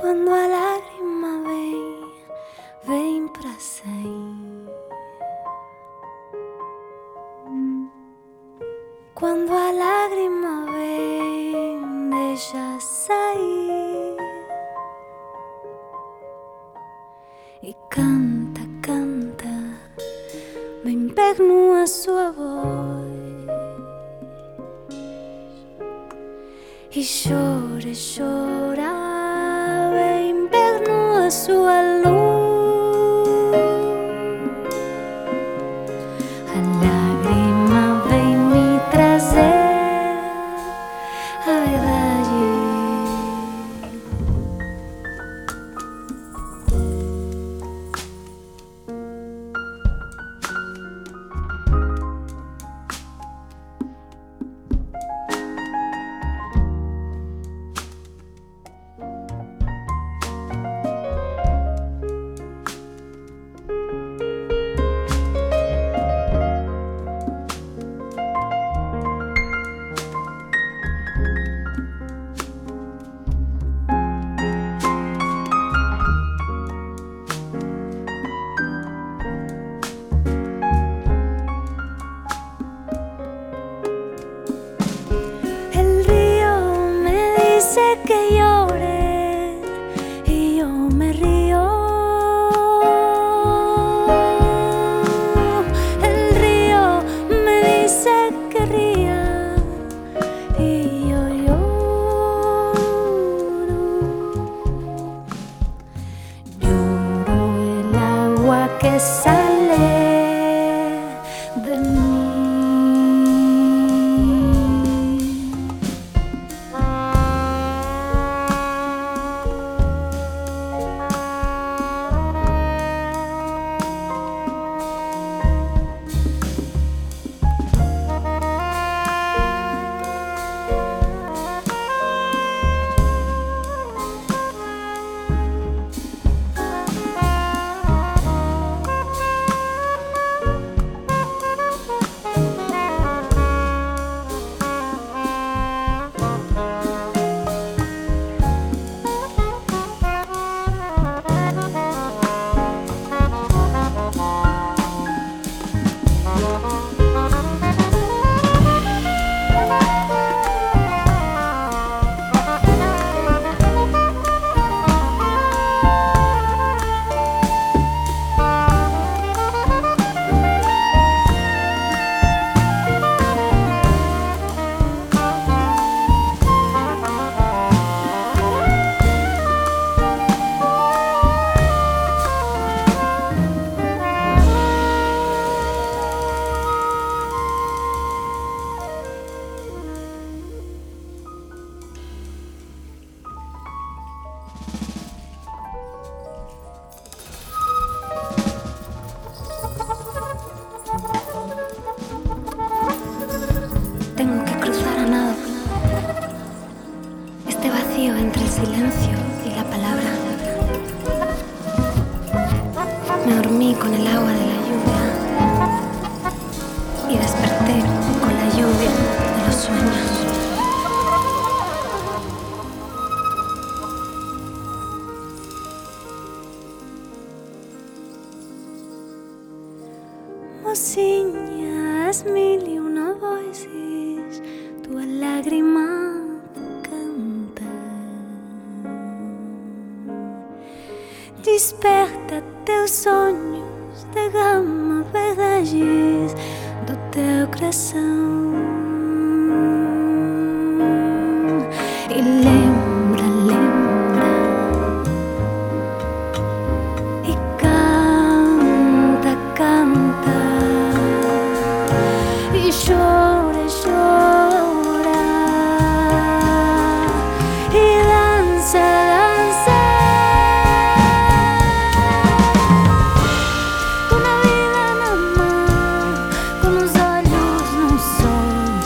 Quando a lágrima vem, vem pra sempre. Quando a lágrima vem, deixa sair. E canta, canta, bem perto a sua voz. E chora, chora, bem perto a sua luz. A lágrima vem me trazer a verdade. Que llore y yo me río. El río me dice que ría y yo lloro. Lloro el agua que sale de mí. Tengo que cruzar a nado este vacío entre el silencio y la palabra. Me dormí con el agua de la lluvia y desperté con la lluvia de los sueños. Mocinhas, mil e uma vozes, tua lágrima canta. Desperta teus sonhos, derrama verdades do teu coração. E lembra, lembra, e canta, canta. E chora, chora, e dança, dança. Com a vida na mão, com os olhos no sol,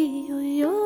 frío y yo